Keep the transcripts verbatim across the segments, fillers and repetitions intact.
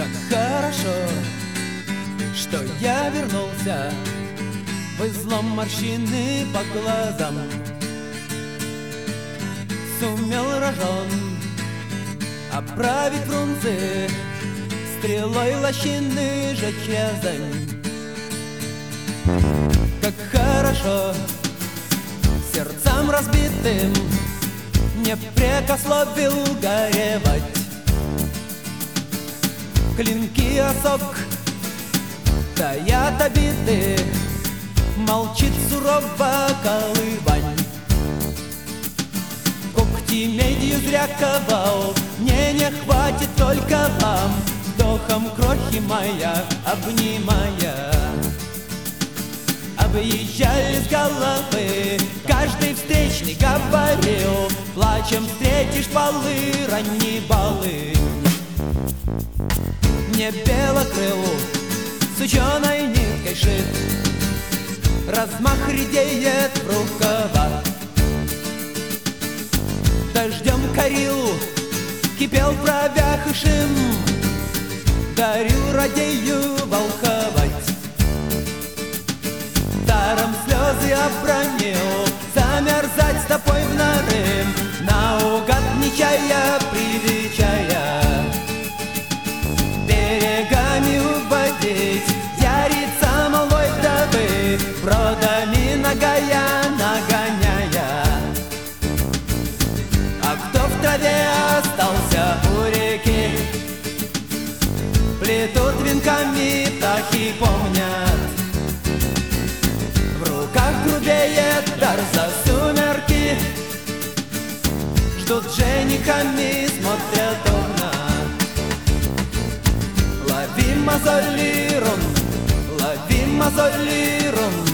Как хорошо, что я вернулся, в излом морщины по глазам. Сумел рожон оправить фрунзе, стрелой лощины жечь язань. Как хорошо сердцам разбитым не прекословил горевать. Клинки осок таят обиды, молчит сурово колывань. Когти медью зря ковал, мне не хватит только вам, вдохом крохи моя обнимая. Объезжали с головы, каждый встречный говорил: плачем встретишь полы, ранней балынь. Мне белокрылу с ученой ниткой шит, размах редеет в рукавах. Дождем корил, кипел в бровях и шим, дарил радею волховать. Даром слезы обронил, замерзать с тобой в норы, наугад нечая привечая. Берегами уводить, ярится малой вдовы, бродами нагая нагоняя. А кто в траве остался у реки, плетут венками птахи помнят. В руках грубеет дар за сумерки, ждут женихами, смотрят окна. Лови мозоли, рун, лови мозоли, рун.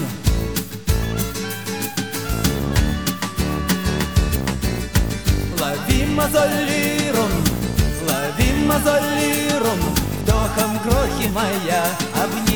Лови мозоли, рун, лови мозоли, рун. Вдохом крохи моя обнимай.